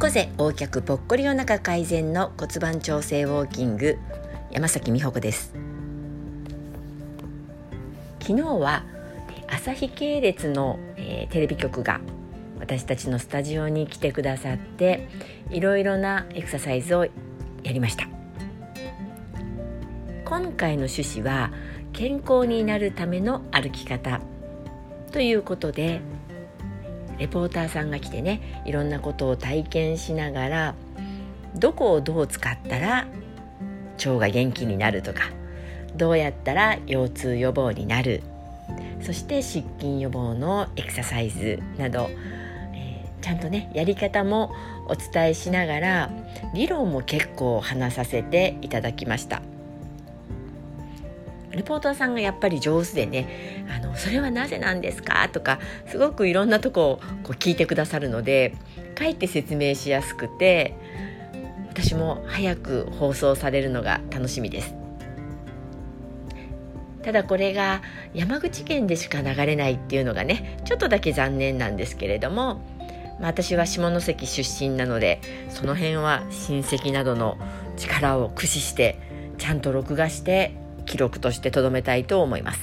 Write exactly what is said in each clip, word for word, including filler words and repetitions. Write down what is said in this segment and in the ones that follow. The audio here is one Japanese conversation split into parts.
猫背横脚ぽっこりお腹改善の骨盤調整ウォーキング、山崎美穂子です。昨日は朝日系列の、えー、テレビ局が私たちのスタジオに来てくださって、いろいろなエクササイズをやりました。今回の趣旨は健康になるための歩き方ということで、レポーターさんが来てね、いろんなことを体験しながら、どこをどう使ったら腸が元気になるとか、どうやったら腰痛予防になる、そして湿筋予防のエクササイズなど、えー、ちゃんとねやり方もお伝えしながら、理論も結構話させていただきました。レポーターさんがやっぱり上手でね、あのそれはなぜなんですかとか、すごくいろんなとこをこう聞いてくださるので、かえって説明しやすくて、私も早く放送されるのが楽しみです。ただこれが山口県でしか流れないっていうのがね、ちょっとだけ残念なんですけれども、まあ、私は下関出身なので、その辺は親戚などの力を駆使してちゃんと録画して記録として留めたいと思います。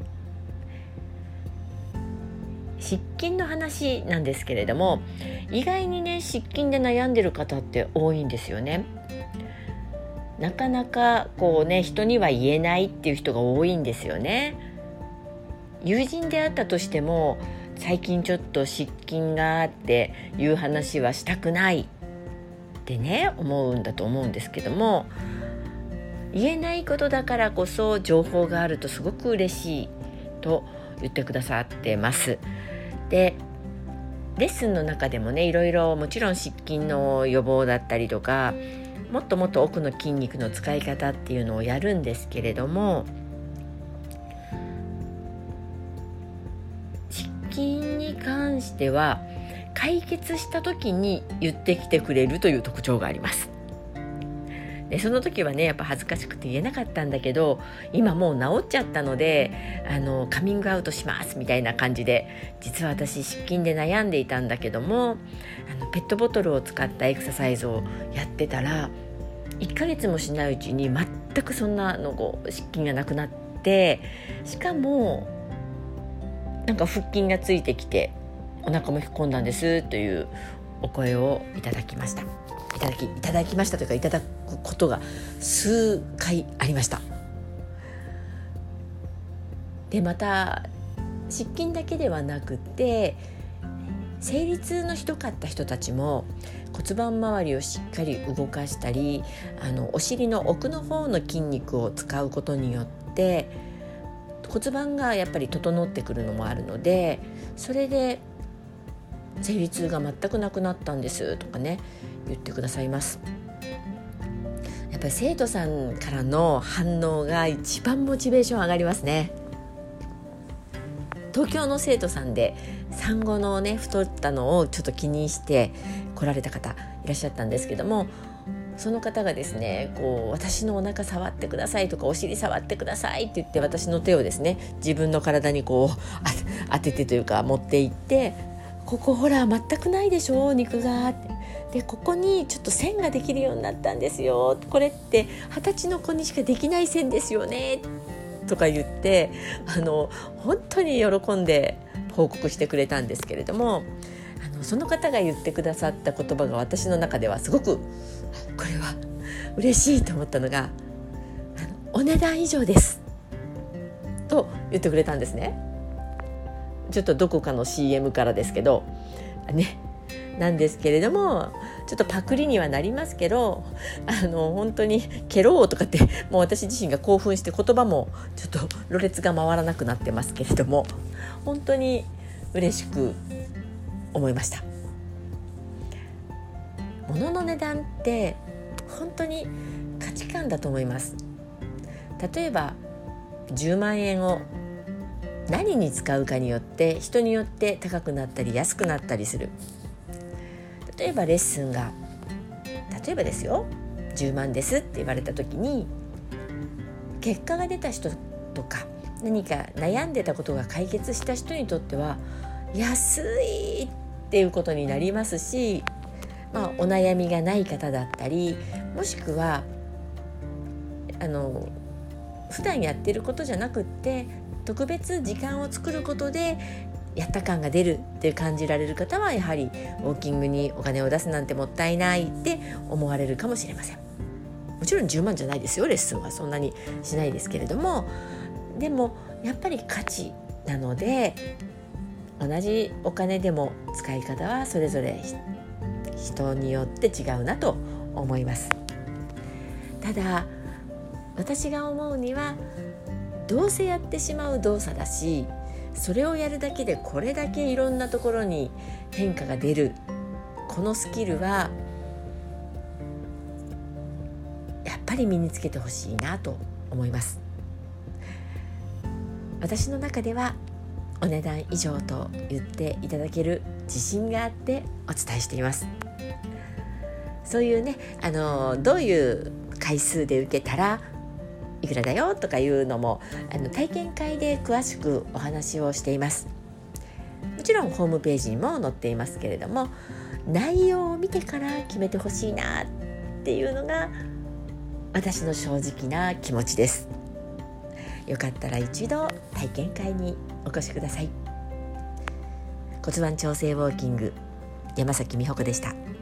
湿筋の話なんですけれども、意外にね湿筋で悩んでる方って多いんですよね。なかなかこうね人には言えないっていう人が多いんですよね。友人であったとしても、最近ちょっと湿筋があっていう話はしたくないってね思うんだと思うんですけども、言えないことだからこそ情報があるとすごく嬉しいと言ってくださってます。で、レッスンの中でもね、いろいろもちろん湿筋の予防だったりとか、もっともっと奥の筋肉の使い方っていうのをやるんですけれども、湿筋に関しては解決した時に言ってきてくれるという特徴があります。でその時はねやっぱ恥ずかしくて言えなかったんだけど、今もう治っちゃったので、あのカミングアウトしますみたいな感じで、実は私湿筋で悩んでいたんだけども、あのペットボトルを使ったエクササイズをやってたら、いっかげつもしないうちに全くそんなのこう湿筋がなくなって、しかもなんか腹筋がついてきてお腹も引っ込んだんですというお声をいただきました。いただきいただきましたというか、いただくことが数回ありました。でまた湿筋だけではなくて、生理痛のひどかった人たちも骨盤周りをしっかり動かしたり、あのお尻の奥の方の筋肉を使うことによって骨盤がやっぱり整ってくるのもあるので、それで生理痛が全くなくなったんですとかね言ってくださいます。やっぱり生徒さんからの反応が一番モチベーション上がりますね。東京の生徒さんで産後のね太ったのをちょっと気にして来られた方いらっしゃったんですけども、その方がですね、こう私のお腹触ってくださいとか、お尻触ってくださいって言って、私の手をですね自分の体にこう当ててというか持っていって、ここほら全くないでしょ肉がって、でここにちょっと線ができるようになったんですよ、これって二十歳の子にしかできない線ですよねとか言って、あの本当に喜んで報告してくれたんですけれども、あのその方が言ってくださった言葉が私の中ではすごくこれは嬉しいと思ったのが、あのお値段以上ですと言ってくれたんですね。ちょっとどこかの シーエム からですけどね、なんですけれども、ちょっとパクリにはなりますけど、あの本当にケローとかってもう私自身が興奮して言葉もちょっとろれつが回らなくなってますけれども、本当に嬉しく思いました。物の値段って本当に価値観だと思います。例えばじゅうまんえんを何に使うかによって人によって高くなったり安くなったりする。例えばレッスンが例えばですよじゅうまんですって言われた時に、結果が出た人とか何か悩んでたことが解決した人にとっては安いっていうことになりますし、 まあ、お悩みがない方だったり、もしくはあの普段やってることじゃなくって特別時間を作ることでやった感が出るって感じられる方は、やはりウォーキングにお金を出すなんてもったいないって思われるかもしれません。もちろんじゅうまんじゃないですよ、レッスンはそんなにしないですけれども、でもやっぱり価値なので、同じお金でも使い方はそれぞれ人によって違うなと思います。ただ私が思うには、どうせやってしまう動作だし、それをやるだけでこれだけいろんなところに変化が出るこのスキルはやっぱり身につけてほしいなと思います。私の中ではお値段以上と言っていただける自信があってお伝えしています。そういうね、あのどういう回数で受けたらいくらだよとかいうのも、あの体験会で詳しくお話をしています。もちろんホームページにも載っていますけれども、内容を見てから決めてほしいなっていうのが私の正直な気持ちです。よかったら一度体験会にお越しください。骨盤調整ウォーキング、山崎美穂子でした。